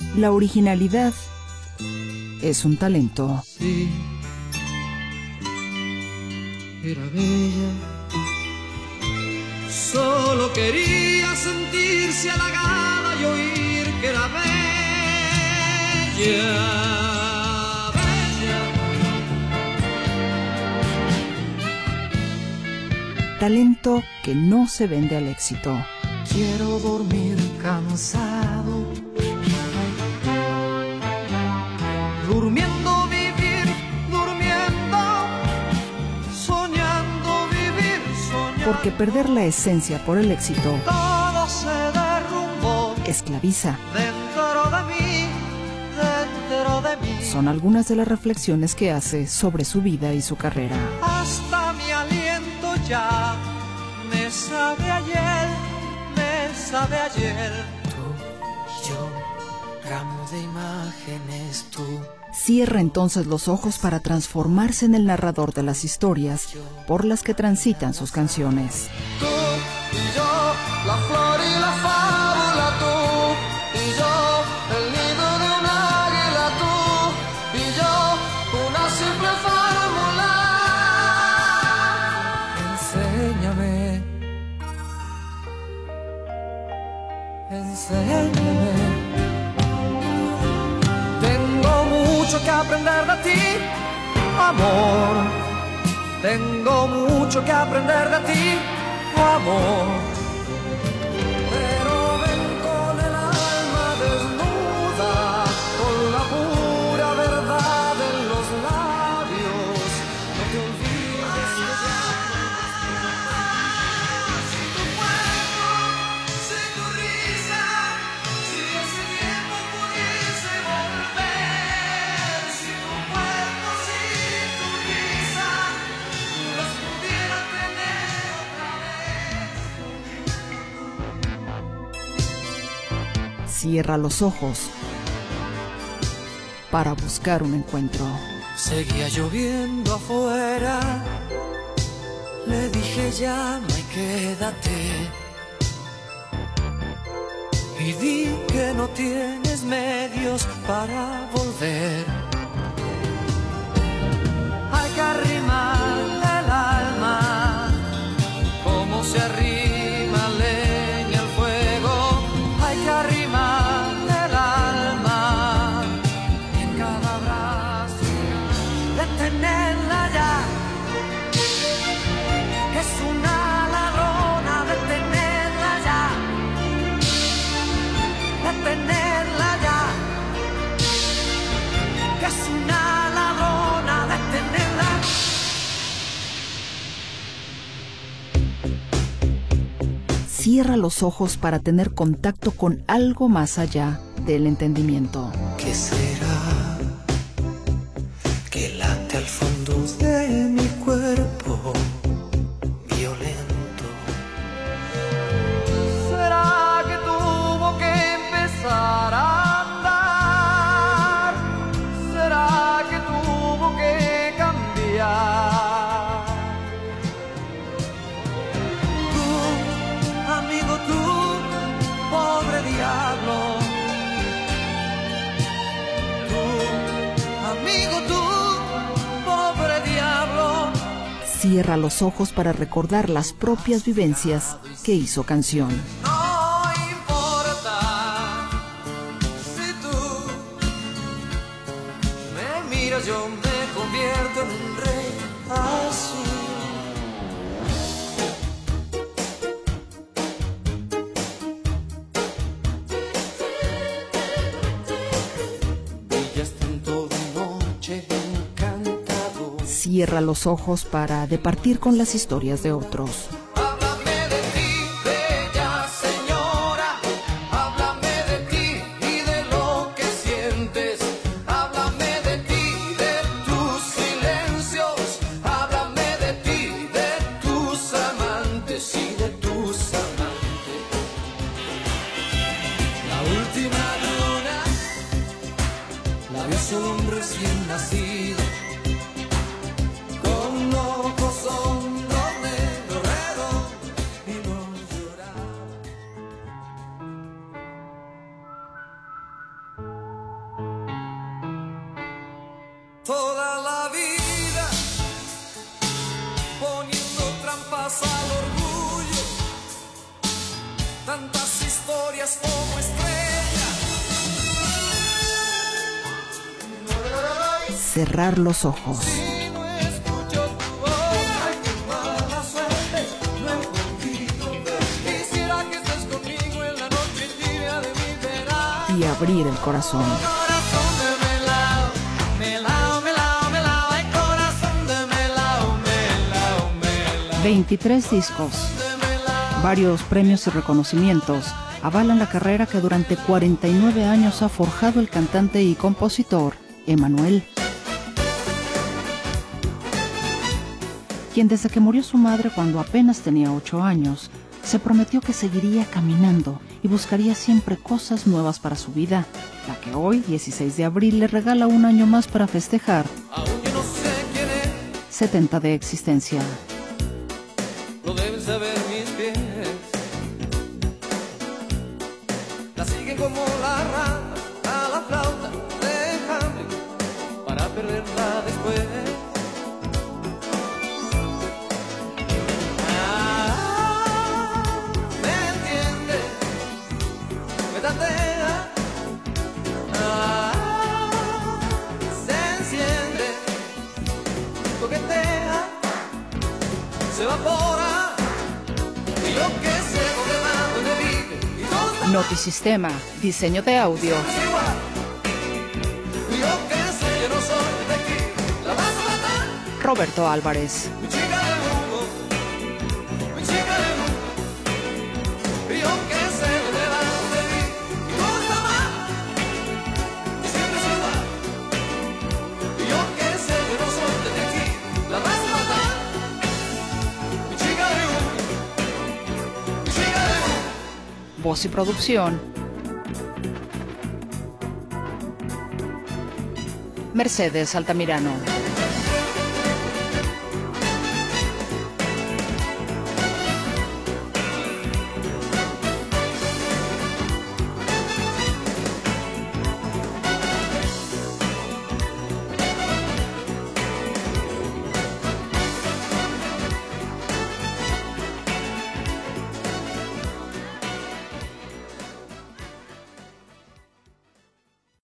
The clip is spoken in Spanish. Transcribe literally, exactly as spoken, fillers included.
La originalidad es un talento. Sí, era bella. Solo quería sentirse halagada y oír que era bella. Talento que no se vende al éxito. Quiero dormir cansado, durmiendo vivir, durmiendo, soñando vivir, soñando. Porque perder la esencia por el éxito todo se derrumbó esclaviza. dentro de mí, dentro de mí. Son algunas de las reflexiones que hace sobre su vida y su carrera. Hasta mi aliento ya me sabe ayer, me sabe ayer. Tú y yo, ramo de imágenes, tú. Cierra entonces los ojos para transformarse en el narrador de las historias por las que transitan sus canciones. Tú y yo, la flor y la fábula, tú y yo, el nido de un águila, tú y yo, una simple fórmula. Enséñame, enséñame. Tengo mucho que aprender de ti, amor. Tengo mucho que aprender de ti, amor. Pero ven con el alma desnuda, con la pura verdad en los labios. No te olvides que ya si tu cuerpo, si tu risa, si ese tiempo pudiese volver. Si tu cuerpo, si tu risa los pudiera tener otra vez. Cierra los ojos para buscar un encuentro. Seguía lloviendo afuera, le dije llama y quédate. Y di que no tienes medios para volver. Hay que arrimar el alma, como se arrima leña al fuego. Hay que arrimar el alma y en cada abrazo detenerla ya. Es una ladrona, detenerla ya. Detenerla ya. Que es una ladrona, detenerla. Cierra los ojos para tener contacto con algo más allá del entendimiento. ¿Qué será que late al fondo de mi cuerpo violento? ¿Será que tuvo que empezar a andar? ¿Será que tuvo que cambiar? Tú, amigo, tú, pobre diablo. Amigo, tú, pobre diablo. Cierra los ojos para recordar las propias vivencias que hizo canción. No importa si tú me miras, yo me convierto en un rey así. Cierra los ojos para departir con las historias de otros. Háblame de ti, bella señora. Háblame de ti y de lo que sientes. Háblame de ti, de tus silencios. Háblame de ti, de tus amantes y de tus amantes. La última luna la vio solo un recién nacido. Ojos son los negros cerrar los ojos. Y abrir el corazón. veintitrés discos, varios premios y reconocimientos avalan la carrera que durante cuarenta y nueve años ha forjado el cantante y compositor Emmanuel, quien desde que murió su madre cuando apenas tenía ocho años, se prometió que seguiría caminando y buscaría siempre cosas nuevas para su vida, la que hoy, dieciséis de abril, le regala un año más para festejar setenta de existencia. Lo deben saber mis pies, la siguen como la rana a la flauta de Hamlet para perderla después. Ah, me entiende, me tantea, ah, se enciende, coquetea, se evapora. Notisistema, diseño de audio. Roberto Álvarez. Voz y producción, Mercedes Altamirano.